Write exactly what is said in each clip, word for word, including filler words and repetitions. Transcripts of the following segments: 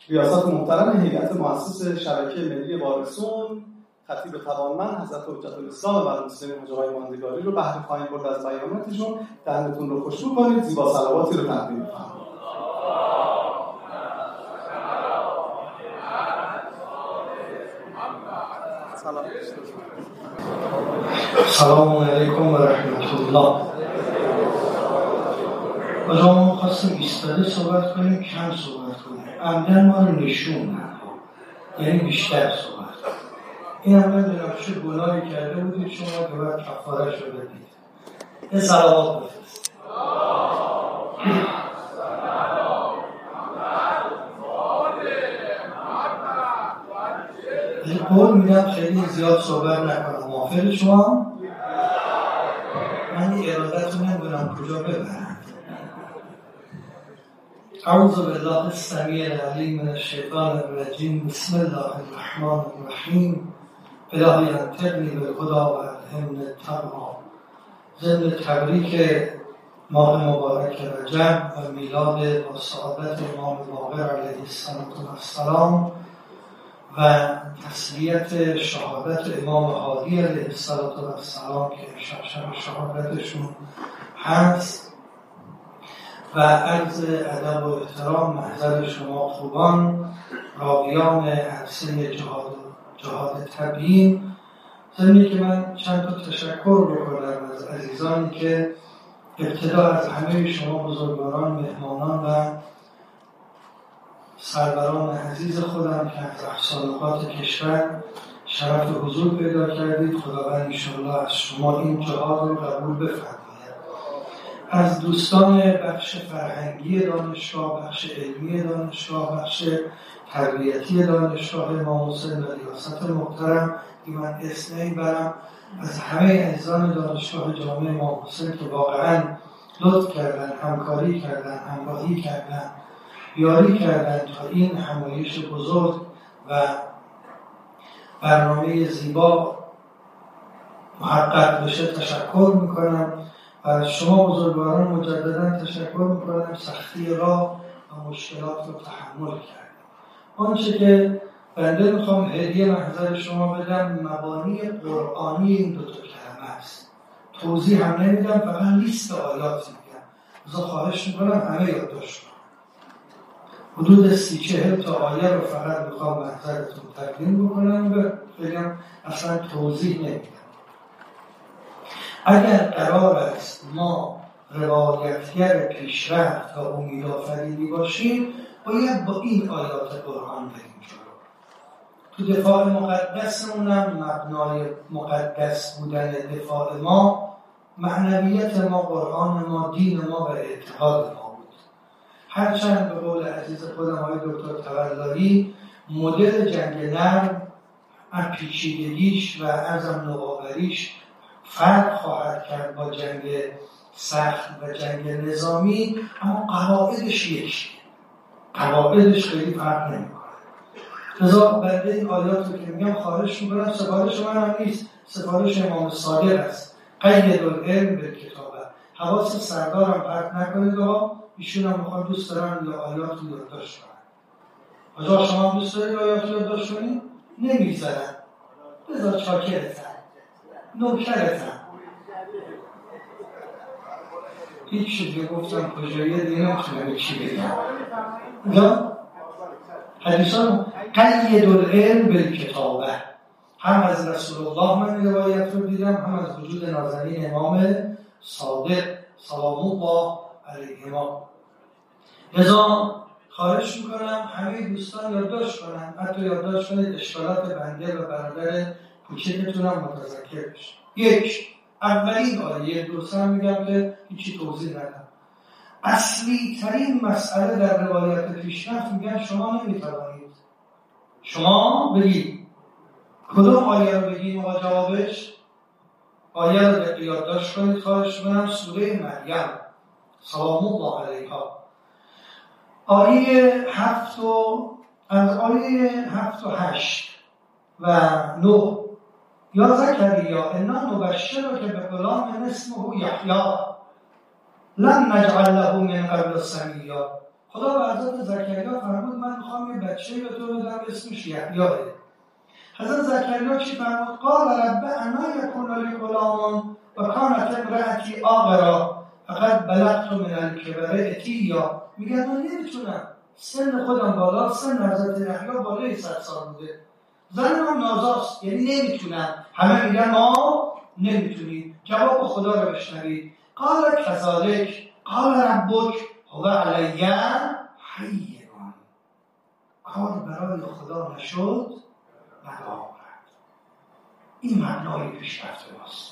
ریاست محترم هیئت مؤسس شبکه ملی وارثون، خطیب توانمند حضرت حجت الاسلام و المسلمین حاجی آقای ماندگاری رو بهره خواهیم برد از بیاناتشون. دهنتون رو خوشبو کنید، زیبا صلواتی رو تقدیم می‌فرمایید. سلام علیکم و رحمت الله. آجا ما خواستیم ایستاده صحبت کنیم، کم صحبت کنیم، عمدن ما رو نشون یعنی بیشتر صحبت کنیم. این هم نمیدونم چه گناهی کرده بودید شما که باید کفارش رو بدید. یه صلوات بفرستید. قول میدم خیلی زیاد صحبت نکنم. موافق شما؟ من این ارادت رو نمیدونم کجا ببرم. اعوذ بالله السمیع العلیم من الشیطان الرجیم. بسم الله الرحمن الرحیم. الهی انطقنی بالهدی و الهمنی التقوی. ضمن تبریک ماه مبارک رجب و میلاد با سعادت امام باقر علیه السلام و تسلیت شهادت امام هادی علیه السلام که شب شب شهادتشون هست و عرض ادب و احترام محضر شما خوبان راویان عرصه جهاد جهاد تبیین. ضمنی که من چند تا تشکر بکنم از عزیزانی که ابتدا از همه شما بزرگواران، مهمانان و سروران عزیز خودم که از اقصانقاط کشور شرف حضور پیدا کردید. خداوند انشاءالله از شما این جهاد رو قبول بفرماید. از دوستان بخش فرهنگی دانشگاه، بخش علمی دانشگاه، بخش تربیتی دانشگاه امام حسین و ریاست محترم که من اسم نمیبرم، از همه عزیزان دانشگاه جامعه امام حسین که واقعا لطف کردن، همکاری کردن، همراهی کردن، یاری کردن تا این همایش بزرگ و برنامه زیبا محقق بشه تشکر میکنم. و از شما بزرگواران مجددا تشکر میکنم. سختی راه و مشکلات رو تحمل کردیم. آنچه که بنده میخوام هدیه محضر شما بدم مبانی قرآنی این دو تا کلمه است. توضیح هم نمیدم، فقط لیست آیات میگم. بذار خواهش میکنم همه یادداشت کنم. حدود سی چهل تا آیه رو فقط میخوام محضرتون تقدیم بکنم و بگم اصلا توضیح نمیدم. اگر قرار است ما روایتگر پیشرفت و امیدآفرینی باشیم باید با این آیات قرآن بریم جلو. تو دفاع مقدسمونم مبنای مقدس بودن دفاع ما معنویت ما، قرآن ما، دین ما و اعتقاد ما بود. هرچند به قول عزیز خودم آقای دکتر تولایی مدل جنگ نرم از پیچیدگیش و عزم نوآوریش فرق خواهد کرد با جنگ سخت و جنگ نظامی، اما قواعدش یکیه. قواعدش خیلی فرق نمی‌کنه. لذا بنده این آیات رو که میگم خواهش می‌کنم، سفارش من هم نیست، سفارش امام صادق است. قید العلم بالکتابه. حواس سردارم پرت نکنید آقا، ایشون هم می‌خواد دوست دارن یا آیات رو یادداشت کنن. آجا شما هم دوست دارید آیات رو یادداشت کنید؟ نمی‌ذارن. بذار چاکرتن. نوکرتن. هیچ چیزی گفتم کجاییه دیگه نمیتونم چی بگم. یا حدیثان قید العلم بالکتابه. هم از رسول الله من روایت رو دیدم، هم از وجود نازنین امام صادق سلام الله علیهما. لذا خواهش میکنم همه دوستان یادداشت کنن، حتی یادداشت کنید اشکالات بنده و برادر کوچکتونم متذکر بشه. یک، اولین آیه دوستان میگم که هیچی توضیح ندم. اصلی ترین مسئله در روایت پیشرفت میگن شما نمیتوانید. شما بگید کدوم آیه رو بگید و جوابش؟ آیه رو یادداشت کنید خواهش میکنم. سوره مریم سلام الله علیها. آیه هفت و از آیه هفت و هشت و نه. یا زکریا انا نبشرک بغلام اسمه یحیی لم نجعل له من قبل سمیا خدا به حضرت زکریا فرمود من میخوام یه بچه‌ای به تو بدم اسمش یحیی. حضرت زکریا چی فرمود؟ قال رب انا یکون لی غلام و کانت امرأتی عاقرا فقد بلغت من الکبر عتیا. میگه من نمیتونم، سن خودم بالا، سن حضرت یحیی بالای صد سال بوده، زنم هم نازاست، یعنی نمیتونم. همه میگن ما نمیتونیم. جواب خدا رو بشنوید. قال کذالک قال ربک هو علی هین. کار برای خدا نشد ندارد. این معنای پیشرفت ماست.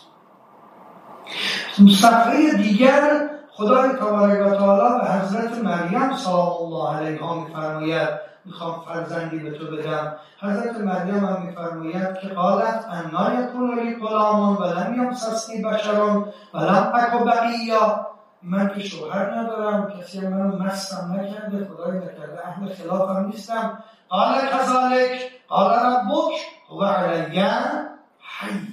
صفحه دیگر خدای تبارک و تعالی به حضرت مریم سلام الله علیها میفرماید میخوام فرزندی به تو بدم. حضرت مریم هم میفرماید که قالت انا یکون لی غلام و لم یمسسنی بشر و لم اک بغیا. من که شوهر ندارم، کسی منو مستم نکرده، خدای نکرده اهل خلافم نیستم. قال کذالک قال ربک هو علی هین.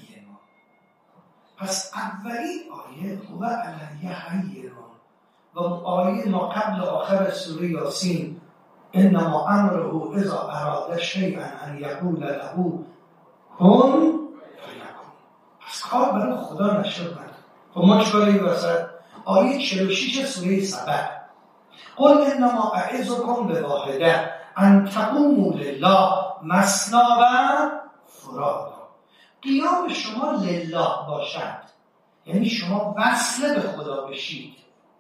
پس اولی آیه هو علی هین و آیه ما قبل آخر سوره یاسین انما امره اذا اراد شیئا ان یقول له کن فیکون. پس کار برای خدا نشد نداره. و ما چکار این وسط آیه چهل و شش سوره سبع قل انما اعظکم بواحده ان تقوموا لله مثنی و فرادا. قیام شما لله باشد یعنی شما وصل به خدا بشید.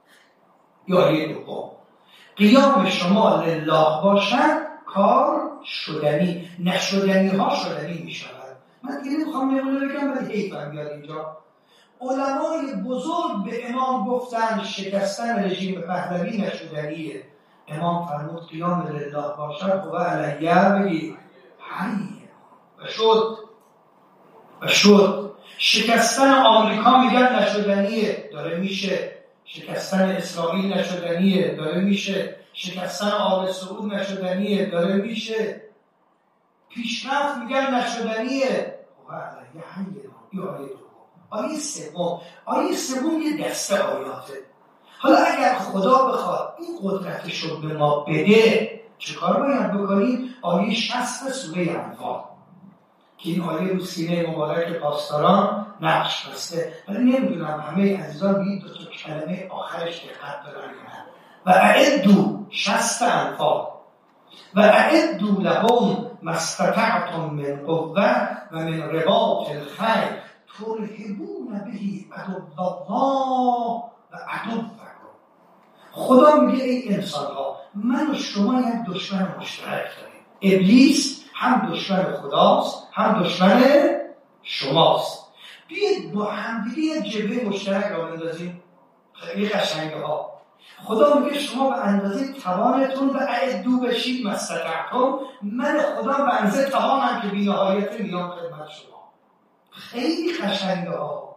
یا آیه دوم قیام شما لله باشد کار شدنی، نشدنی ها شدنی می شود. من دیگه نمیخوام نمونه بگم ولی حیفم بیاد اینجا. علمای بزرگ به امام گفتن شکستن رژیم پهلوی نشدنیه. امام فرمود قیام لله باشد و علیه بگی حیه و شد و شد. شکستن آمریکا میگن نشدنیه، داره میشه. شکستن اسرائیل نشدنیه، داره میشه. شکستن آل سعود نشدنیه، داره میشه. پیشرفت میگن نشدنیه. و علیه حیه. یا آیه دوم. آیه سوم آیه سوم یه دسته آیاته. حالا اگر خدا بخواد این قدرتش رو به ما بده چه کار باید بکنیم؟ آیه شصت سوره انفال که این آیه رو سینه مبارک پاسداران نقش بسته، ولی نمیدونم همه عزیزان بید دو تا کلمه آخرش دقت دارن و اعدوا شصت انفال و اعدوا لهم ما استطعتم من قوة و من رباط الخیل ترهبون به عدو الله و عدوکم. خدا میگه ای انسان ها من و شما یک دشمن مشترک داریم. ابلیس هم دشمن خداست هم دشمن شماست. بیاید با همدیگه یک جبهه مشترک را بندازیم. خیلی قشنگه ها. خدا میگه شما به اندازه توانتون به اعدو بشید ما استطعتم. من خدا به اندازه توانم که بی نهایت میام خدمت شما. خیلی قشنگه ها.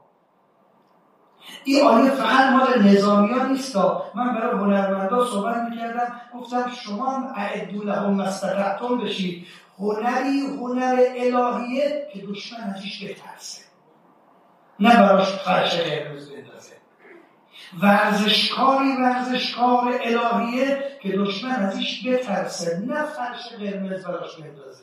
این آیه فقط مال نظامیان نیست. من برای هنرمندا صحبت میکردم گفتم شما هم اعدو لهم ما استطعتم بشید. هنری هنر الهیه که دشمن ازش بترسه، نه براش فرش قرمز بندازه. ورزشکاری ورزشکار الهیه که دشمن ازش بترسه، نه فرش قرمز براش بندازه.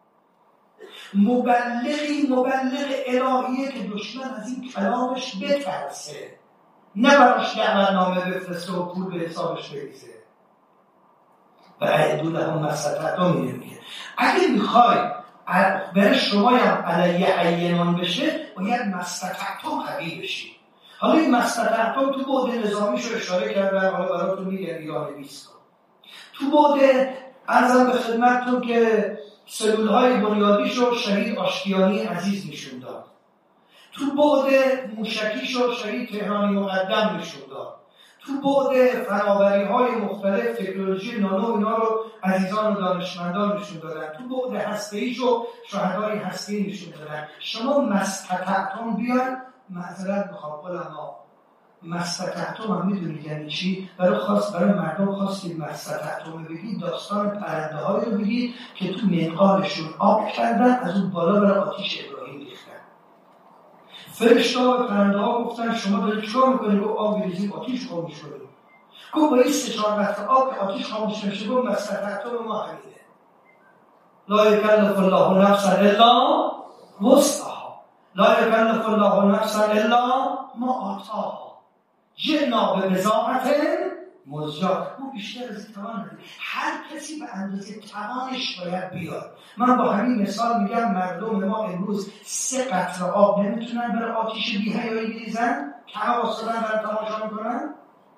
مبلغی مبلغ الهیه که دشمن از این کلامش بترسه، نه براش دعوتنامه بفرسته و پول به حسابش بریزه. و اعدوا لهم ما استطعتم میگه اگه میخوای برای شما هم علیه حینان بشه باید ما استطعتم قوی بشی. حالا این ما استطعتم تو بعد نظامیش رو اشاره کردن، حالا براتون میگن ایران بیست تو بعد عرضم به خدمتتون که سلولهای بنیادیش رو شهید آشتیانی عزیز نشون داد. تو بعد موشکیش رو شهید تهرانی مقدم نشون داد. تو بعد فناوری‌های مختلف تکنولوژی نانو اینا رو عزیزان و دانشمندان نشون دادن. تو بعد هسته‌ایش رو شهدای هسته‌ای نشون دادن. شما مستطعتم بیان معذرت میخوام علما مستطعتم هم میدونید یعنی چی؟ برای خاص برای مردم خواستید مستطعتم بگید داستان پرنده های رو بگید که تو منقارشون آب کردن از اون بالا برای آتیش ابراهیم ریختن. فرشته ها به پرنده ها گفتن شما دارید چیکار میکنید؟ گفت آب بریزیم آتیش خاموش کنید. گفت با این سه چهار قطره آب که آتیش خاموش نمیشه، گفت مستطعتم ما همینه. لا یکلف الله نفسا الا وسعها، لا یکلف الله نفسا الا ما آتاها، جئنا ببضاعة مزجاة. ما بیشتر از این توان نداریم. هر کسی به اندازه توانش باید بیاد. من با همین مثال میگم مردم ما امروز سه قطره آب نمیتونن برای آتیش بی‌حیایی بریزن که حواسدارن برای تماشا میکنن.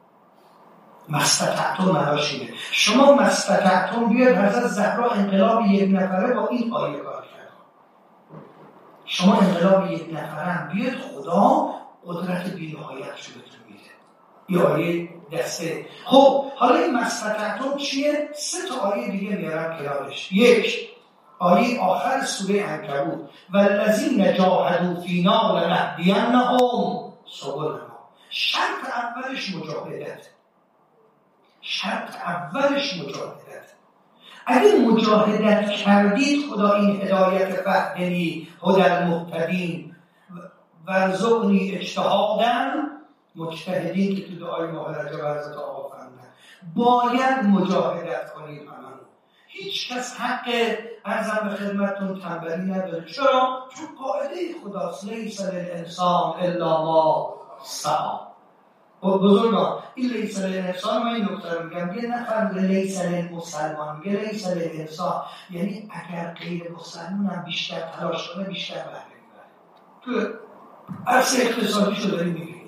مستطعتم معناش اینه. شما مستطعتم بیاد، حضرت زهرا انقلاب یک نفره با این آیه کار کرد. شما انقلاب یک نفره بیاد، خدا قدرت بی‌نهایتش رو بهتون میده. این آیه دسته. خب حالا این مستطعتم چیه؟ سه تا آیه دیگه میارم کنارش. یک آیه آخر سوره عنکبوت، والذین جاهدوا فینا لنهدینهم سبلنا. شرط اولش مجاهدت. شرط اولش مجاهدت. اگه مجاهدت کردید، خدا این هدایت فهدنی هدی المهتدین ورزقنی اجتهادا مجتهدین که تو دعای مهلکه ورزت آقا فرمودن، باید مجاهدت کنید. همون هیچ کس حق ارزم به خدمتتون تنبلی نداره. چرا؟ چون قاعده خداست لیس للانسان الا ما سعی. بزرگان این لیس للانسان، من این نکته رو میگم، یه نفر لیس للمسلمان میگه لیس للانسان، یعنی اگر غیر مسلمان هم بیشتر تلاش کنه بیشتر بهره میبره. تو عرصه اقتصادی شو داری میگه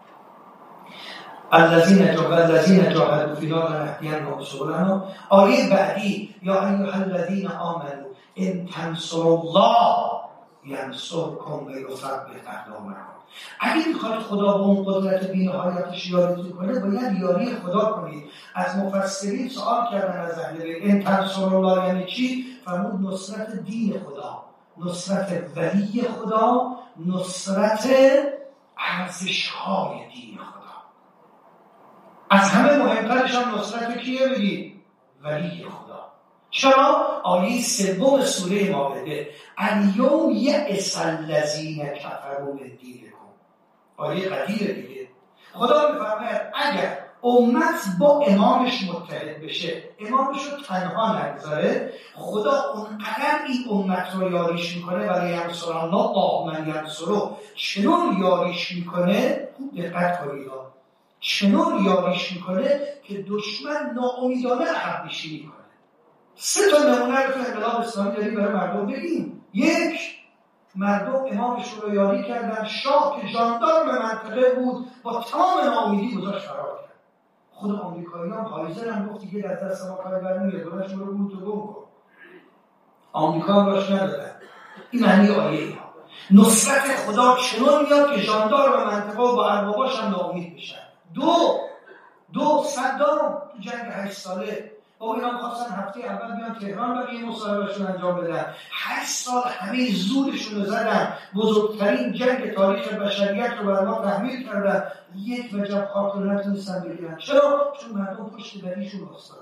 الذین جاهدوا فینا لنهدینهم سبلنا. آیه بعدی یا ایها الذین آمنوا ان تنصروا الله ینصرکم ویثبت اقدامکم. اگه میخواد خدا با اون قدرت بی‌نهایتش یاریتون کنه، باید یاری خدا کنید. از مفسرین سوال کردن از اهل بیت ان تنصروا الله یعنی چی؟ فرمود نصرت دین خدا، نصرت ولی خدا، نصرت ارزش‌های دین خدا. از همه مهمترش هم نصرت کیه بگید؟ ولی خدا. چرا؟ آیه سوم سوره مائده الیوم یئس الذین کفروا من دینکم. آیه قدیر دیگه خدا میفرماید اگر امت با امامش متحد بشه، امامش رو تنها نگذاره، خدا اونقدر این امت رو یاریش میکنه. ولی ینصر الله من ینصره، چنون یاریش میکنه، خوب دقت کنید، چنون یاریش میکنه که دشمن ناامیدانه عقب نشینی کنه. سه تا نمونه رو تو انقلاب اسلامی داریم برای مردم بگیم. یک، مردم امامش رو یاری کردن، شاه که جاندار به منطقه بود با تمام ناامیدی گذاشت فرار کرد. خود آمریکایی‌ها حایزر هم گفت دیگه از دست ما کاری برنمیاد، بلنش رو بود تو گم کن. آمریکا هم باش ندادن. این معنی آیه ها. نصرت خدا چنون میاد که جاندار به منطقه با ارباباش هم ناامید میشن. دو دو صدام تو جنگ هشت ساله با اینا می‌خواستن هفته اول بیان تهران و یه مصاحبهشون انجام بدن. هشت سال همه زورشون رو زدن، بزرگترین جنگ تاریخ بشریت رو بر ما تحمیل کردن، یک وجب خاک رو نتونستن بگیرن. چرا؟ چون مردم پشت بریشون واسطادن.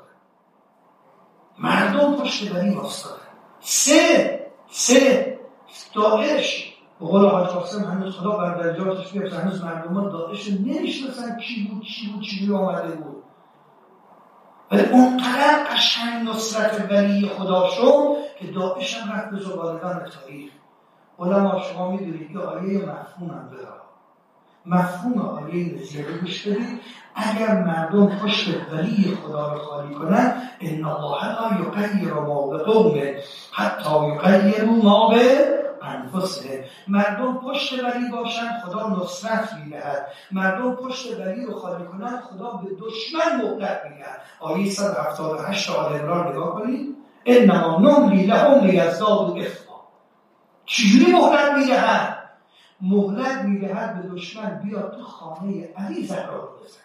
مردم پشت بری واسطادن. سه سه داعش به قول حاج قاسم هنوز خدا بر درجاتش بیفت، هنوز مردمان داعش رو نمیشناسن کی بود چی بود چی بود آمده بود. ولی اونقدر قشنگ نصرت ولی خدا شد که داعش هم رفت به زبالدان تاریخ. علما شما میدونید که آیه مفهوم هم داره. مفهوم آیه زیاده گوش بدید. اگر مردم پشت ولی خدا رو خالی کنن، ان الله لا یغیر ما بقوم حتی یغیروا ما بانفسهم. مردم پشت ولی باشن، خدا نصرت میدهد. مردم پشت ولی رو خالی کنن، خدا به دشمن مهلت میدهد. آیه صد و هفتاد و هشت آل عمران نگاه کنید. انما نملی لهم لیزدادوا اثما. چجوری مهلت میدهد؟ مهلت میدهد به دشمن بیاد تو خانه علی زهرا رو بزنه،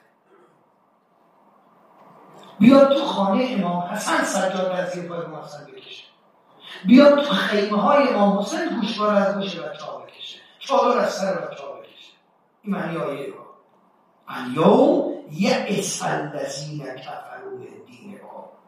بیاد تو خانه امام حسن سجاد از زیر پای امام حسن بکشه، بیاد تو خیمه های امام حسین گوشوار از گوش بچه ها بکشه، چادر از سر بچه ها بکشه. این معنی آیه رو. الیوم یئس الذین کفروا من دینکم.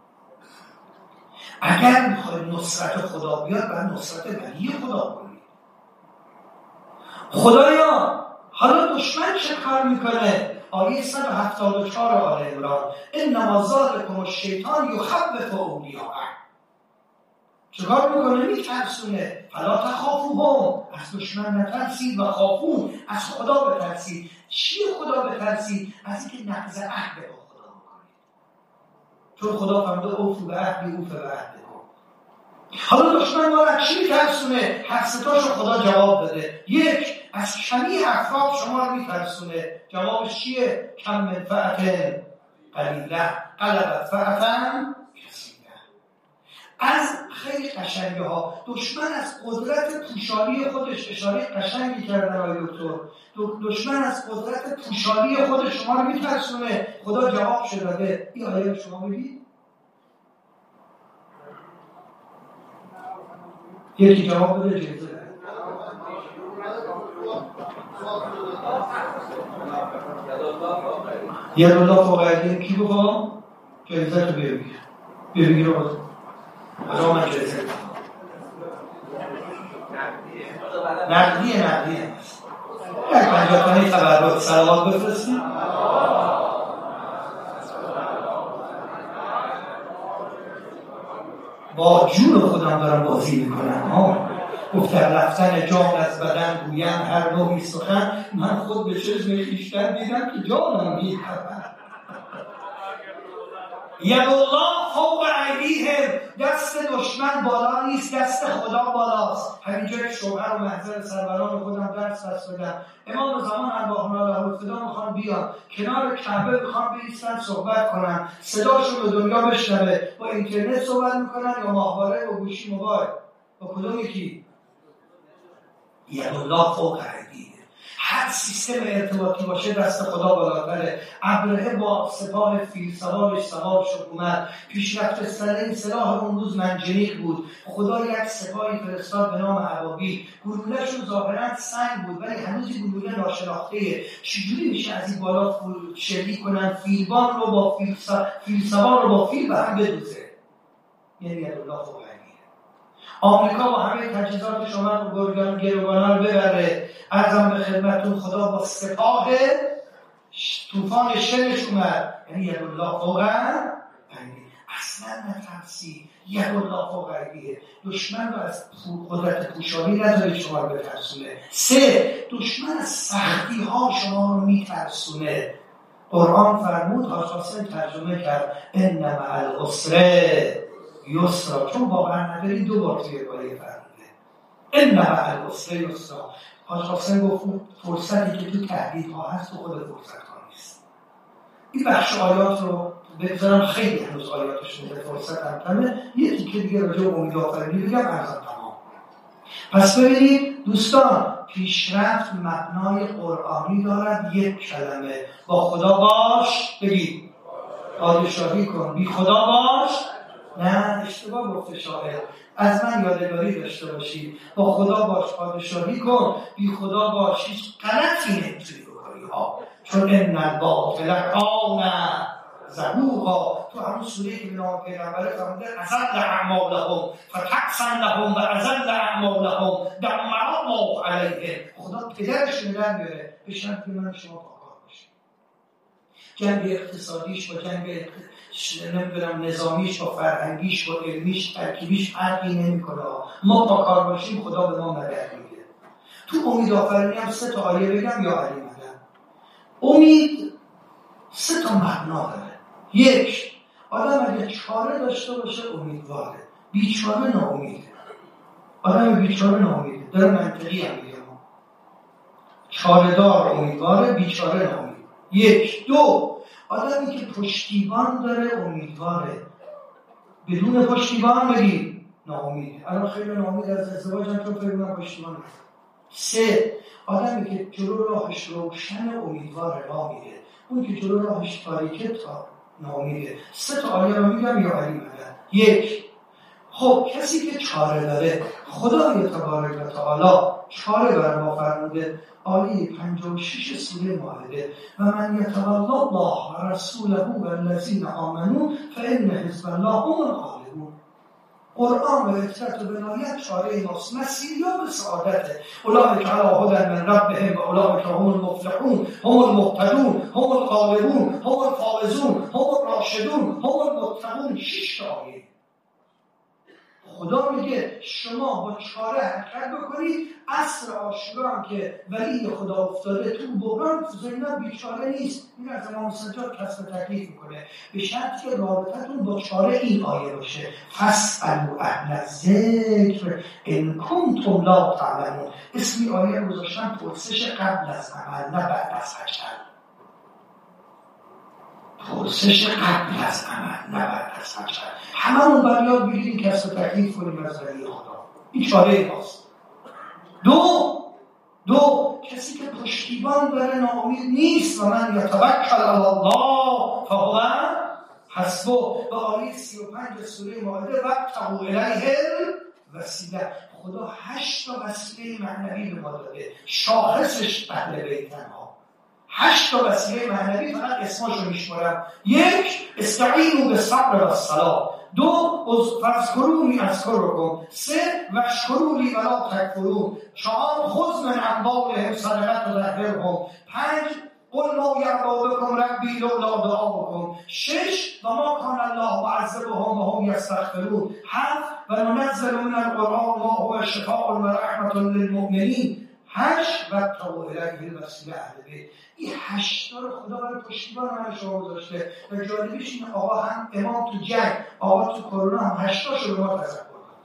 اگر میخوای نصرت خدا بیاد، باید نصرت ولی خدا کنی. خدایا حالا دشمن چه کار میکنه؟ آیه صد و هفتاد و چهار آل عمران انما ذلکم الشیطان یخوف اولیاءه. چکار میکنه؟ میترسونه. فلا تخافوهم، از دشمن نترسید، و خافون، از خدا بترسید. چی خدا بترسید؟ از اینکه نقض عهد با خدا بکنید، چون خدا فرموده اوفوا بعهدی اوف بعهدکم. حالا دشمن ما را چی میترسونه؟ هر ستاشو خدا جواب بده. یک، از کمی افراد شما رو میترسونه. جوابش چیه؟ کم من فئة قلیله غلبت فئة کثیره. از خیلی قشنگه ها. دشمن از قدرت پوشالی خودش، اشاره قشنگی کردن آقای دکتر، دشمن از قدرت پوشالی خودش شما رو میترسونه. خدا جواب شده داده. این آیه رو شما بگید. یکی جواب بده جیزه ده. ید الله فوق ایدیهم کی بخوام؟ جیزه تو بگیر بگیر رو بازم از آمد جیزه نقدیه نقدیه یک پنجاتانی تبرات سلوات بفرستیم. با جون خودم دارم بازی میکنم ها. گفتن رفتن جان از بدن گویم هر نوعی سخن، من خود به چشم خویشتن دیدم که جانم میپرد. ید الله فوق ایدیهم، دست دشمن بالا نیست، دست خدا بالاست. همینجا یک شبهه رو محضر سروران خودم درس دست بدم. امام زمان ارواحنا له الفدا میخوان بیان کنار کعبه، میخوان بایستن صحبت کنن، صداشون به دنیا بشنوه. با اینترنت صحبت میکنن یا ماهواره و گوشی موبایل؟ با کدوم یکی؟ ید الله فوق ایدیهم. هر سیستم ارتباطی باشه دست خدا بالاتره. ابرهه با سپاه فیل سوارش سوار شد اومد. پیشرفت سرین سلاح اون روز منجنیق بود. خدا یک سپاهی فرستاد به نام ابابیل. گلوله‌شون ظاهرا سنگ بود ولی هنوز گلوله ناشناخته‌ایه. چجوری میشه از این بالا شلیک کنن فیلبان رو با فیل, سا... فیل سوار رو با فیل به هم بدوزه؟ یعنی ید الله فوق ایدیهم. آمریکا با همه تجهیزاتش اومد گرگان گروگانا رو ببره. عرضم به خدمتون خدا با سپاه طوفان شنش اومد. یعنی ید الله فوق ایدیهم. اصلا نترسی. ید الله فوق ایدیهم. دشمن رو از قدرت پوشالی نداره شما رو بترسونه. سه، دشمن از سختی ها شما رو میترسونه. قرآن فرمود، حاج حسین ترجمه کرد، ان مع العسر یسرا، چون باور نداری دو بار توی آیه فرموده ان مع العسر یسرا. حاج حسین گفت فرصتی که تو تهدیدها هست تو خود فرصت ها نیست. این بخش آیات رو بگذارم، خیلی هنوز آیاتش میده، فرصت هم کمه. یکی که دیگه راجع به امید آفرینی بگم ارزم تمام. پس ببینید دوستان، پیشرفت مبنای قرآنی دارد. یک کلمه، با خدا باش. بگید پادشاهی کن، بی خدا باش. نه، اشتباه گفته شاعر. از من یادگاری داشته باشید. با خدا باش، پادشاهی کن، بی خدا باش. هیچ غلطی نمیتونی بکنی ها، چون ان الباطل کان زهوقا. تو همون سوره که به نام پیغمبر فرموده ازل اعمالهم فتحسن لهم و ازل اعمالهم دمر الله علیهم. خدا پدرش رو در میاره به شرط که من شما پاکار باشیم. جنگ اقتصادیش با جنگ نمیدونم نظامیش با فرهنگیش با علمیش ترکیبیش فرقی نمیکنه. ما پاکار باشیم خدا به ما مدد میده. تو امید آفرینی هم سه تا آیه بگم یا علی مدد. امید سه تا معنا داره. یک، آدم اگه چاره داشته باشه امیدواره، بیچاره ناامیده. آدم بیچاره ناامیده. در منطقی هم میگم چاره دار امیدواره، بیچاره ناامید. یک. دو، آدمی که پشتیبان داره امیدواره، بدون پشتیبان بگید ناامیده. الان خیلی ناامید از ازدواج هم چون فکر پشتیبان هست. سه، آدمی که جلو راهش روشن امیدواره راه میره، اون که جلو راهش تاریکه تا ناامیده. سه تا آیه رو میگم یا علی مدد. یک، خب کسی که چاره داره، خدای تبارک و تعالی چاره بر ما فرموده. آیه پنجاه و شش سوره مائده و من یتولی الله و رسوله و الذین آمنوا فان حزب الله هم الغالبون. قرآن و اطاعت و ولایت چاره ماست، مسیریا به سعادته. اولئک علی هدی من ربهم و اولئک هم المفلحون، هم المهتدون، هم الغالبون، هم الفائزون، هم الراشدون، هم المتقون. شش تا آیه خدا میگه شما با چاره حرکت بکنید. عصر عاشورا هم که ولی خدا افتاده تو بحران، زینا بیچاره نیست، این از امام سجاد کسب تکلیف میکنه، به شرط که رابطتون با چاره این آیه باشه. فاسألوا اهل الذکر ان کنتم لا تعلمون. اسمی آیه رو گذاشتن پرسش قبل از عمل، نه بعد از عمل. پرسش قبل از عمل، نه بعد از عمل. هممون باید یاد بگیریم کسب تکلیف کنیم از ولی خدا. این چاره ماست. دو دو کسی که پشتیبان داره ناامید نیست. و من یتوکل علی الله فهو حسبه. به آیه سی و پنج سوره مائده وابتغوا الیه الوسیله. خدا هشت تا وسیله معنوی به ما داده، شاخصش اهل بیتن ها. هشت تا وسیله معنوی، فقط اسماشو میشمارم. یک، استعینوا بالصبر والصلاة. دو، فاذکرونی اذکرکم. سه، واشکروا ولا تکفرون. چهار، خذ من اموالهم صدقة تطهرهم. پنج، قل ما یعبأ بکم ربی لولا دعاؤکم. شش، و ما کان الله معذبهم و هم یستغفرون. هفت، و ننزل من القرآن ما هو شفاء و رحمة للمؤمنین. هشت، وابتغوا الیه الوسیله اهل بیت. این هشتا رو خدا برای پشتیبان من شما گذاشته. و جالبیش اینه آقا هم امام تو جنگ، آقا تو کرونا هم هشتاشو به ما تذکر کرد.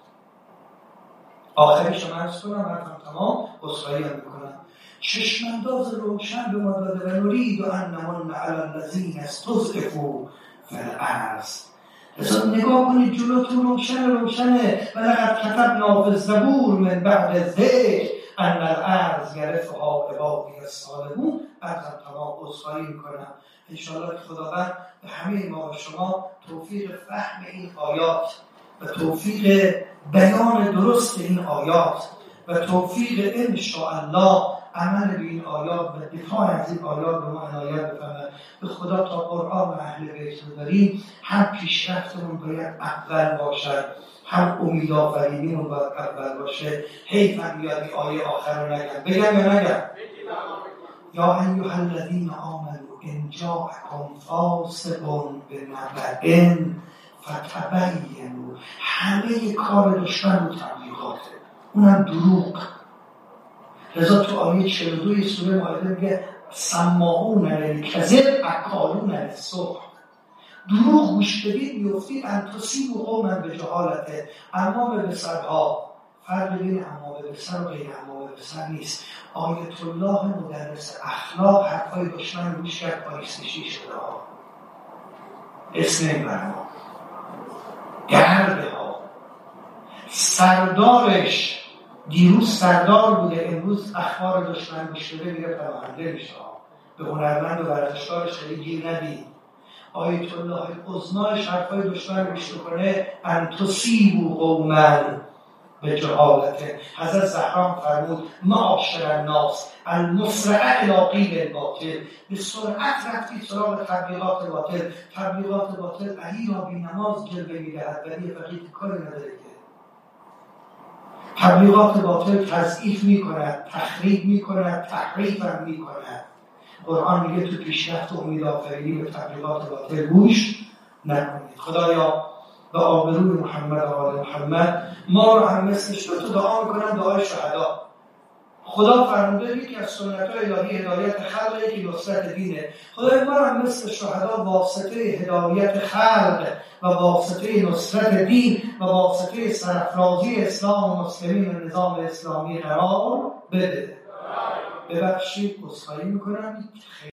آخرش من عرض کنم، من تمام عذرخواهی هم میکنم. چشمانداز روشن به ما داده و نرید و ان نمن علی الذین استضعفوا فی الارض. لذا نگاه کنید جلوتون روشن روشنه. و لقد کتبنا فی الزبور من بعد الذکر ان الارض یرثها عبادی الصالحون. بعدم تمام عذرخواهی میکنم. انشاءالله که خداوند به همه ما و شما توفیق فهم این آیات و توفیق بیان درست این آیات و توفیق انشاءالله عمل به این آیات و دفاع از این آیات به ما عنایت بفرماید. به خدا تا قرآن و اهل بیت رو داریم، هم پیشرفتمون باید اول باشد، هم امید آفرینیمون باید اول باشه. حیفم بیاد این آیه آخر رو نگم. بگم یا نگم؟ یا ایها الذین آمنوا ان جاءکم فاسق بنبأ فتبینوا. همه کار دشمن و تبلیغاته، اونم دروغ. لذا تو آیه چهل و دو سوره مائده میگه سماعون للکذب اکالون للسحت. دروغ گوش بدید میفتید ان تصیبوا قوما بجهالته. امام بصرها، فرق بین امام بصر و غیر امام بصر نیست. آیت الله مدرس اخلاق حرفای دشمن گوش کرد، آیستشی شده ها، اسم برما گرده ها. سردارش دیروز سردار بوده، امروز اخبار دشمن گوش بده میره پراکنده میشه. به هنرمند و ورزشکارش خیلی گیر ندید. آیت الله العظمایش حرفای دشمن گوش بکنه ان تصیبوا قوما به جهالته. حضرت زهرا فرمود معاشر الناس المسرع الی قیل الباطل. به سرعت رفتید سراغ تبلیغات باطل. تبلیغات باطل علی را بی نماز جلوه میدهد ولی فقیه کاری نداره که. تبلیغات باطل تضعیف میکند، تخریب میکند، تحریف هم میکند. قرآن میگه تو پیشرفت و امید آفرینی به تبلیغات باطل گوش نکنید. خدایا به آبروی محمد و آل محمد ما رو هم مثلش رو تو دعا میکنم، دعای شهدا. خدا فرموده یکی از سنت‌های الهی هدایت خلق، یکی نصرت دینه. خدای ما رو هم مثل شهدا واسطه هدایت خلق و واسطه نصرت دین و واسطه سرافرازی اسلام و مسلمین و نظام اسلامی قرار بده. ببخشید عذرخواهی میکنم.